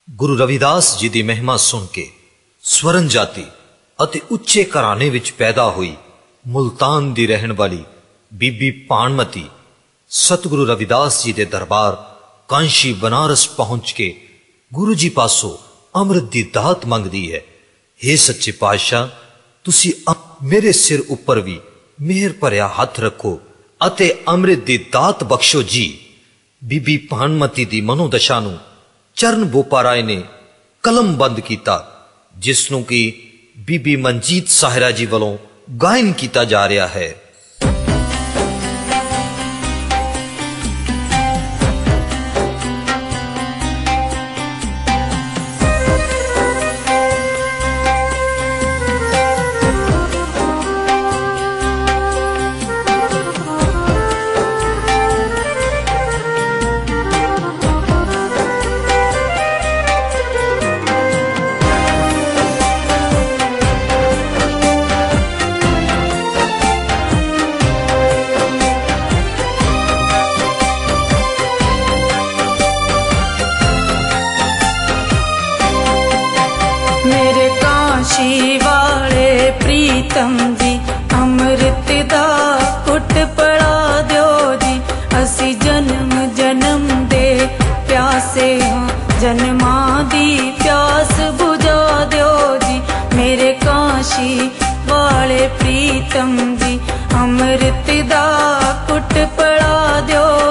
गुरु रविदास जी की महिमा सुन के स्वरण जाति अति उच्चे घराने विच पैदा हुई मुल्तान दी रहन वाली बीबी भानमती सतगुरु रविदास जी के दरबार कांशी बनारस पहुंच के गुरु जी पासों अमृत की दात मंगदी है। हे सच्चे पातशाह, तुसी मेरे सिर उपर भी मेहर भरिया हाथ रखो अते अमृत की दात बख्शो जी। बीबी भानमती की मनोदशा नूं चरण बोपाराय ने कलम बंद किया, जिसनों की बीबी मनजीत साहिरा जी वालों गायन किया जा रहा है। काशी वाले प्रीतम जी अमृत दा कुट पड़ा दियो जी। असी जन्म जन्म दे प्यासे हाँ, जन्मा दी प्यास बुझा दियो जी। मेरे काशी वाले प्रीतम जी अमृत दा कुट पड़ा दियो